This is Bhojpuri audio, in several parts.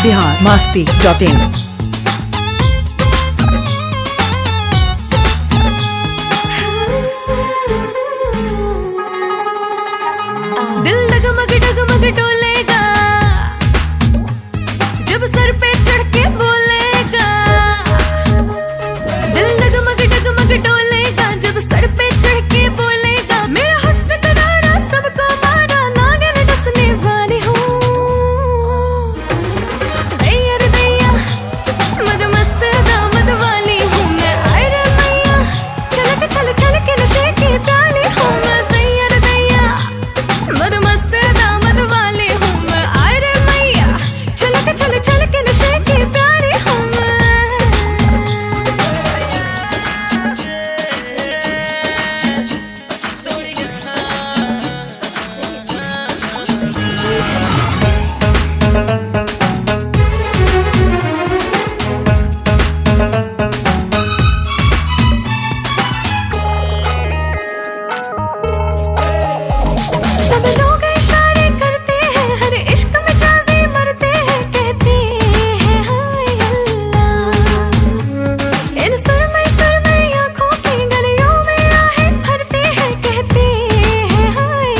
biharmasti.in। दिल डगमग डगमग डोलेगा जब सर पे चढ़ के बोलेगा। दिल डगमग डगमग डोलेगा जब सर पे चढ़ के बोलेगा। मेरा हुस्न तरारा सबको मारा नागिन डसने वाली हूँ। दैया रे दैया मदमस्त दामद वाली हूँ मैं। आए रे मैया छलक छल छल के नशे की डाली हूँ मैं। दैया रे दैया मदमस्त दामद वाली हूँ मैं। आए रे मैया छलक छल छल के नशे की प्यारी हूँ मैं। सब लोग इशारे करते हैं हर इश्क में जाज़ी मरते हैं। कहते हैं हाय अल्लाह। इन सुरमई आँखों की गलियों में आहें भरते हैं। कहते हैं हाय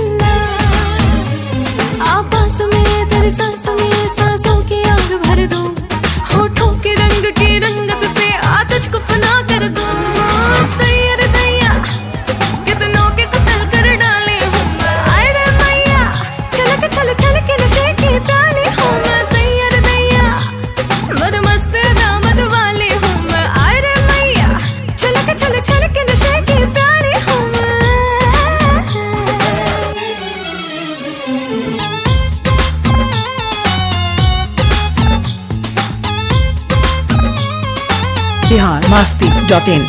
अल्लाह। आवाज़ में तेरे सांसों में सांसों की आग भर दूं। होठों के रंग की रंगत से आ तुझको फना कर दूं। दैया रे दैया कितनों के कत्ल कर डाले हूँ मैं। आए रे मैया छलक छल छल के नशे की प्याली हूँ मैं। दैया रे दैया मदमस्त दामद वाली हूँ मैं। आए रे मैया छलक छल छल के नशे की प्याली हूँ मैं। biharmasti.in।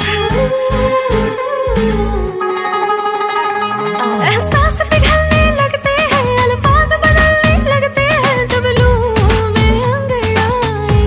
एहसास पिघलने लगते हैं अल्फाज बदलने लगते हैं जब लूं में अंगड़ाई।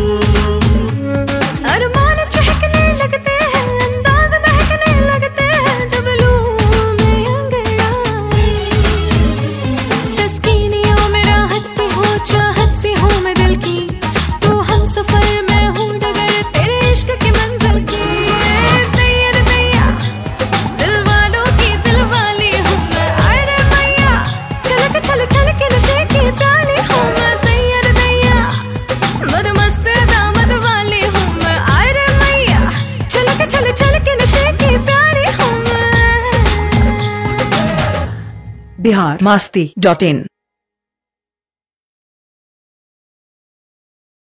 अरमान चहकने लगते हैं अंदाज महकने लगते हैं जब लूं में अंगड़ाई। तस्कीनियों में राहत से हो चाहत से हूँ मैं दिल की। तू हम सफर में हूँ डगर तेरे इश्क की मंजिल की। दैया रे दैया दिल वालों की दिल वाली हूँ मैं। आए रे मैया छलक छल छल के नशे की प्याली हूँ मैं। दैया रे दैया मदमस्त दामद वाली हूँ मैं। आए रे मैया छलक छल छल के नशे की प्यारी हूँ मैं। biharmasti.in।